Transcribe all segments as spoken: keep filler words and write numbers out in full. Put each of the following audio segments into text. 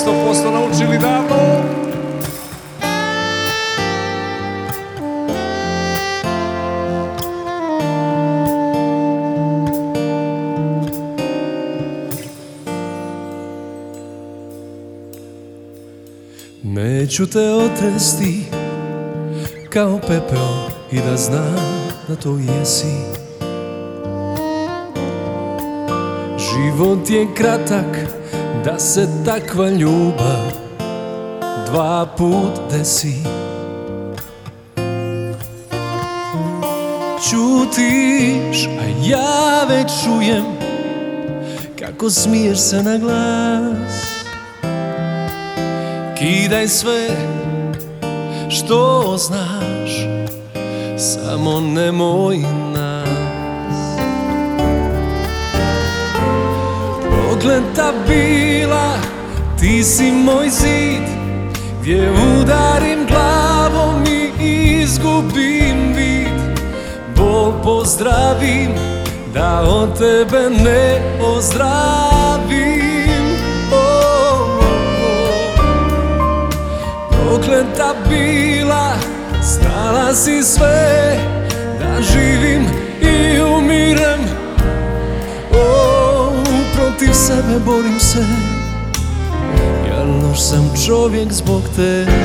sto posto naučili davno. Neću te otresti kao pepeo i da znam da to jesi. Život je kratak da se takva ljubav dva put desi. Ćutiš, a ja već čujem kako smiješ se na glas. Kidaj sve što znaš, samo nemoj nas. Prokleta bila, ti si moj zid, gdje udarim glavom i izgubim vid. Bol pozdravim, da od tebe ne ozdravim. Prokleta bila, znala si sve, da živim i umirem. O, protiv sebe borim se, ja loš sam čovjek zbog tebe.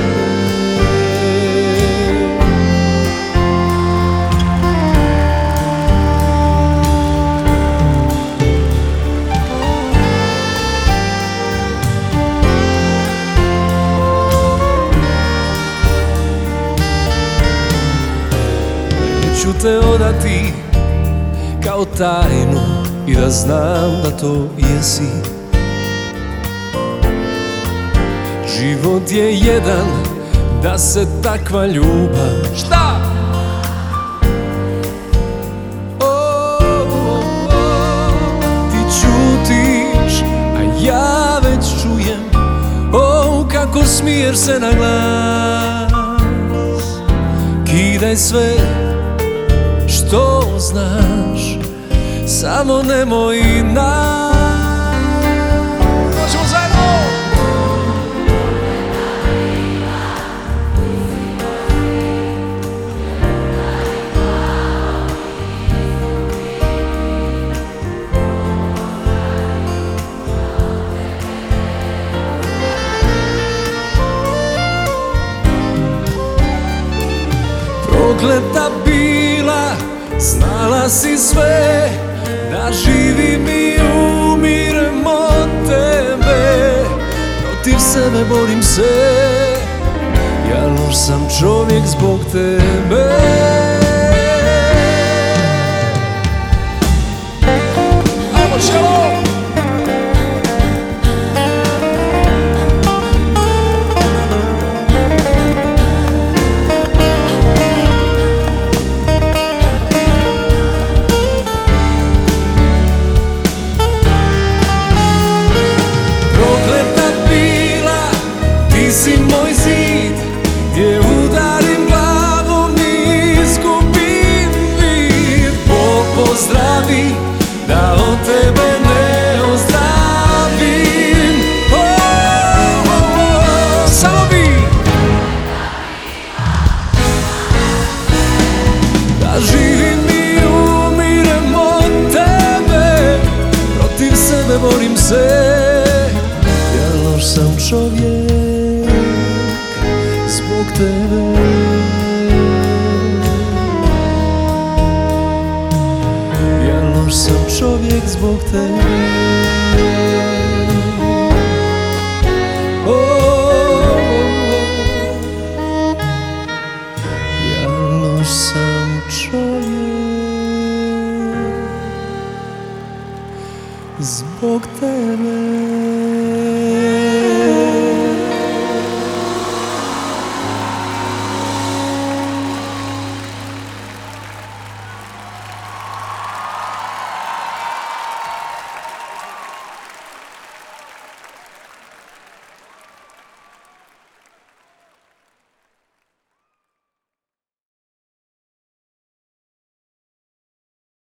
Ću te odati kao tajnu i da znam da to jesi. Život je jedan, da se takva ljubav šta? Oh, oh, oh. Ti ćutiš, a ja već čujem, oh, kako smiješ se na glas. Kidaj sve što znaš, samo nemoj nas. Dođemo zajedno! Prokleta bila, znala si sve, da živim i umirem od tebe. Protiv sebe borim se, ja loš sam čovjek zbog tebe. Ajmo čelo! Ti si moj zid, gdje udarim glavom i izgubim vid. Bog pozdravi, da od tebe ne ozdravim. Oh, oh, oh, samo vi. Da živim i umirem od tebe, protiv sebe borim se, ja loš sam čovjek zbog tebe. Ja loš sam čovjek zbog tebe.